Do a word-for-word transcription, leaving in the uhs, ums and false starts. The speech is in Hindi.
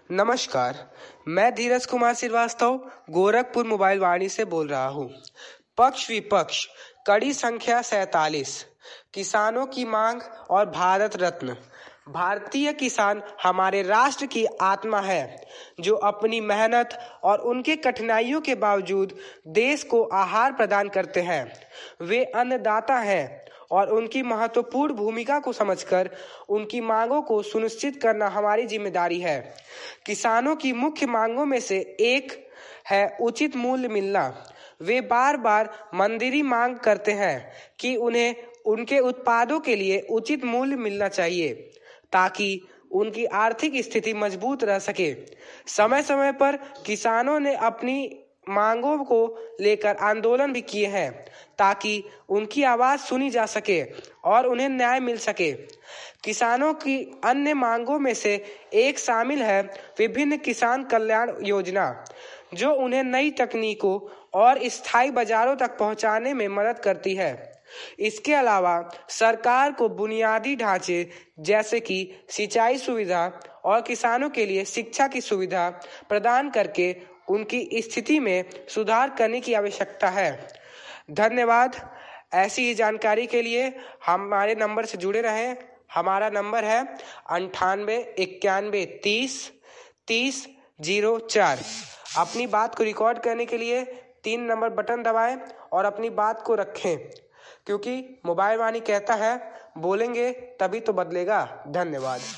नमस्कार, मैं धीरज कुमार श्रीवास्तव गोरखपुर मोबाइल वाणी से बोल रहा हूँ। पक्ष विपक्ष कड़ी संख्या सैतालीस, किसानों की मांग और भारत रत्न। भारतीय किसान हमारे राष्ट्र की आत्मा है, जो अपनी मेहनत और उनके कठिनाइयों के बावजूद देश को आहार प्रदान करते हैं। वे अन्नदाता हैं और उनकी महत्वपूर्ण भूमिका को समझकर उनकी मांगों को सुनिश्चित करना हमारी जिम्मेदारी है। किसानों की मुख्य मांगों में से एक है उचित मूल्य मिलना। वे बार बार मंदिरी मांग करते हैं कि उन्हें उनके उत्पादों के लिए उचित मूल्य मिलना चाहिए, ताकि उनकी आर्थिक स्थिति मजबूत रह सके। समय समय पर किसानों ने अपनी मांगों को लेकर आंदोलन भी किए हैं, ताकि उनकी आवाज सुनी जा सके और उन्हें न्याय मिल सके। किसानों की अन्य मांगों में से एक शामिल है विभिन्न किसान कल्याण योजना, जो उन्हें नई तकनीकों और स्थायी बाजारों तक पहुंचाने में मदद करती है। इसके अलावा सरकार को बुनियादी ढांचे जैसे कि सिंचाई सुविधा और किसानों के लिए शिक्षा की सुविधा प्रदान करके उनकी स्थिति में सुधार करने की आवश्यकता है। धन्यवाद। ऐसी ही जानकारी के लिए हमारे नंबर से जुड़े रहें। हमारा नंबर है अंठानवे इक्यानवे तीस तीस जीरो चार। अपनी बात को रिकॉर्ड करने के लिए तीन नंबर बटन दबाएं और अपनी बात को रखें, क्योंकि मोबाइल वाणी कहता है, बोलेंगे तभी तो बदलेगा। धन्यवाद।